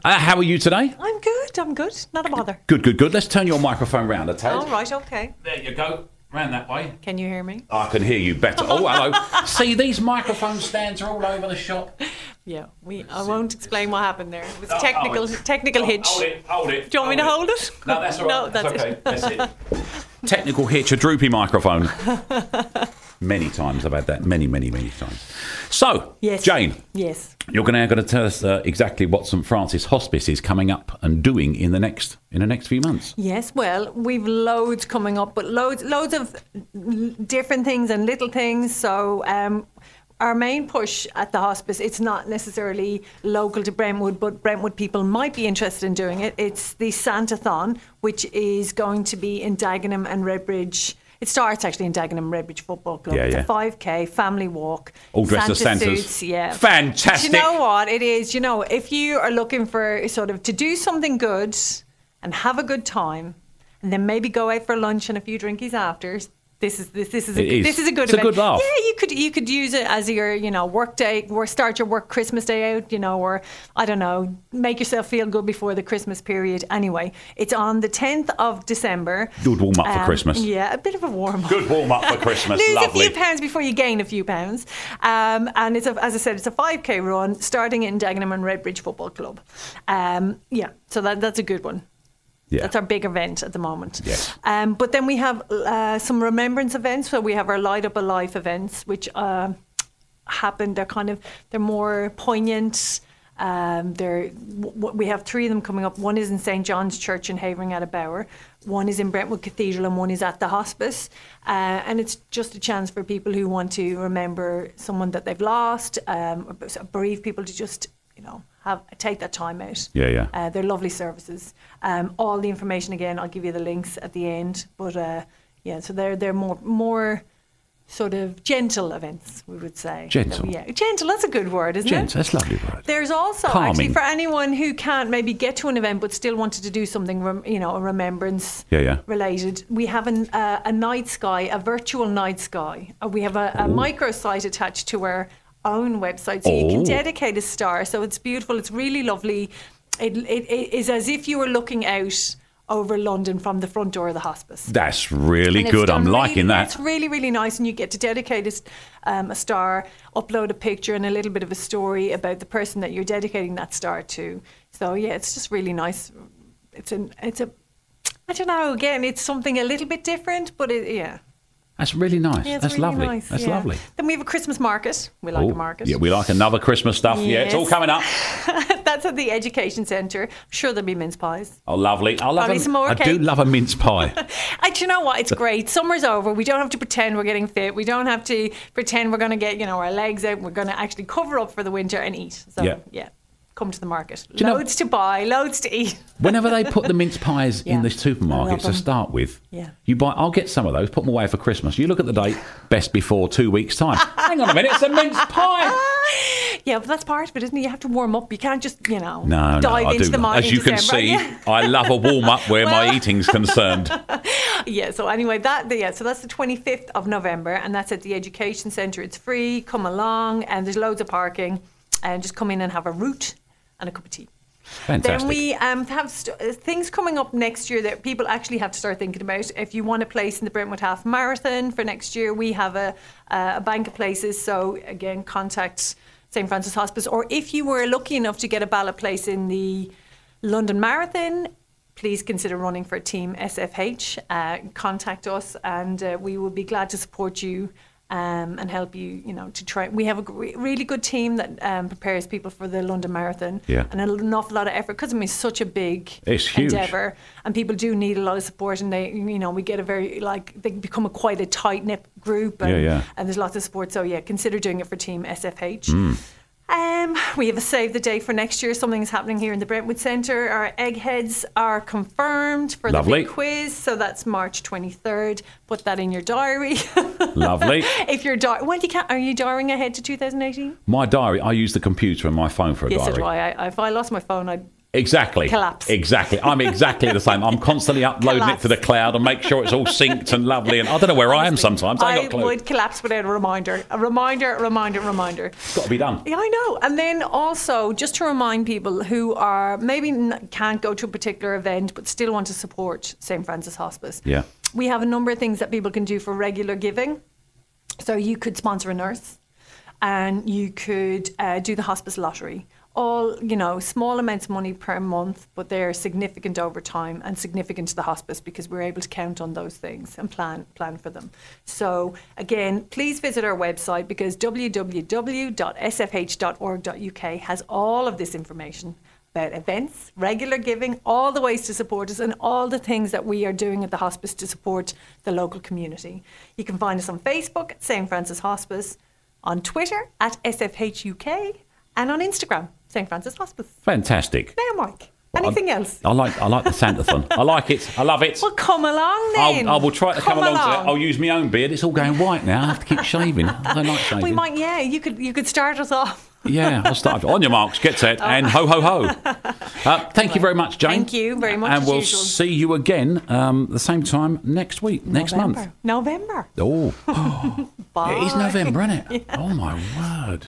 How are you today? I'm good. Not a bother. Good. Let's turn your microphone round, a tad. All right, okay. There you go. Round that way. Can you hear me? I can hear you better. Oh, hello. See, these microphone stands are all over the shop. Yeah, I won't explain what happened there. It was a technical hitch. Hold it. Do you want me to hold it? No, that's all right. No, that's okay. it. That's it. Technical hitch, a droopy microphone. Many times I've had that. Many times. So, yes. Jane. Yes. You're going to tell us exactly what St Francis Hospice is coming up and doing in the next few months. Yes, well, we've loads coming up, but loads of different things and little things. So our main push at the hospice, it's not necessarily local to Brentwood, but Brentwood people might be interested in doing it. It's the Santathon, which is going to be in Dagenham and Redbridge. It starts actually in Dagenham Redbridge Football Club. It's a 5K family walk. All dressed as Santas. Suits, yeah. Fantastic. But you know what? It is, if you are looking for sort of to do something good and have a good time and then maybe go out for lunch and a few drinkies after, this is a good event. It's a good laugh. Yeah, you could use it as your work day, or start your work Christmas day out, or I don't know, make yourself feel good before the Christmas period. Anyway, it's on the 10th of December. Good warm up for Christmas. Yeah, a bit of a warm up. Good warm up for Christmas. Lose Lovely. a few pounds before you gain a few pounds. And it's as I said, it's a 5K run starting in Dagenham and Redbridge Football Club. So that's a good one. Yeah. That's our big event at the moment. Yes. But then we have some remembrance events. So we have our Light Up a Life events, which happen. They're more poignant. We have 3 of them coming up. One is in St John's Church in Havering at a Bower. One is in Brentwood Cathedral, and one is at the hospice. And it's just a chance for people who want to remember someone that they've lost, bereaved people to just, take that time out. Yeah. They're lovely services. All the information, again, I'll give you the links at the end. But so they're more sort of gentle events, we would say. Gentle. Yeah, gentle. That's a good word, isn't it? Gentle. That's a lovely word. There's also Calming. actually for anyone who can't maybe get to an event but still wanted to do something, a remembrance related. We have a night sky, a virtual night sky. We have a microsite attached to our own website, so you can dedicate a star. So it's beautiful. It's really lovely. It is as if you were looking out over London from the front door of the hospice. That's really good. I'm liking that. It's really, really nice, and you get to dedicate a star, upload a picture and a little bit of a story about the person that you're dedicating that star to. So yeah, it's just really nice. It's a I don't know. Again, it's something a little bit different, but That's really nice. Yeah, That's really lovely. nice, That's lovely. Then we have a Christmas market. We like a market. Yeah, we like another Christmas stuff. Yes. Yeah, it's all coming up. That's at the Education Centre. I'm sure there'll be mince pies. Oh, lovely. I do love a mince pie. Do you know what? It's great. Summer's over. We don't have to pretend we're getting fit. We don't have to pretend we're going to get, our legs out. We're going to actually cover up for the winter and eat. So, yeah. Come to the market. Loads to buy, loads to eat. Whenever they put the mince pies in the supermarkets to start with, you buy. I'll get some of those, put them away for Christmas. You look at the date, best before 2 weeks' time. Hang on a minute, it's a mince pie. Yeah, but that's part of it, isn't it? You have to warm up. You can't just, dive do. into the market. As you can see, I love a warm up where my eating's concerned. Yeah, so anyway, so that's the 25th of November, and that's at the Education Centre. It's free. Come along, and there's loads of parking, and just come in and have a root and a cup of tea. Fantastic. Then we have things coming up next year that people actually have to start thinking about. If you want a place in the Brentwood Half Marathon for next year, we have a bank of places. So again, contact St Francis Hospice. Or if you were lucky enough to get a ballot place in the London Marathon, please consider running for Team SFH. Contact us, and we will be glad to support you. And help you, to try. We have a really good team that prepares people for the London Marathon, and an awful lot of effort because it's such a big endeavour, and people do need a lot of support. And they, we get they become quite a tight knit group, and there's lots of support. So consider doing it for Team SFH. We have a save the date for next year. Something is happening here in the Brentwood Centre. Our eggheads are confirmed for the big quiz, so that's March 23rd. Put that in your diary. Lovely. If you're are you diarying ahead to 2018? My diary, I use the computer and my phone for a diary. Yes, that's why. If I lost my phone, Exactly. Collapse. Exactly. I'm exactly the same. I'm constantly uploading it to the cloud and make sure it's all synced and lovely. And I don't know where I am sometimes. I would collapse without a reminder. A reminder. It's got to be done. Yeah, I know. And then also, just to remind people who are maybe can't go to a particular event but still want to support St. Francis Hospice. Yeah. We have a number of things that people can do for regular giving. So you could sponsor a nurse and you could do the hospice lottery. All, small amounts of money per month, but they're significant over time and significant to the hospice because we're able to count on those things and plan for them. So again, please visit our website because www.sfh.org.uk has all of this information about events, regular giving, all the ways to support us and all the things that we are doing at the hospice to support the local community. You can find us on Facebook at St. Francis Hospice, on Twitter at SFHUK, and on Instagram, St. Francis Hospice. Fantastic. Now, Mike, anything else? I like the Santathon. I like it. I love it. Well, come along then. I will try to come along to it. I'll use my own beard. It's all going white now. I have to keep shaving. I don't like shaving. We might, you could start us off. Yeah, I'll start. On your marks, get set, and ho, ho, ho. Thank you very much, Jane. Thank you very much. And we'll see you again the same time next week, next month. November. Oh. Bye. It is November, isn't it? Yeah. Oh, my word.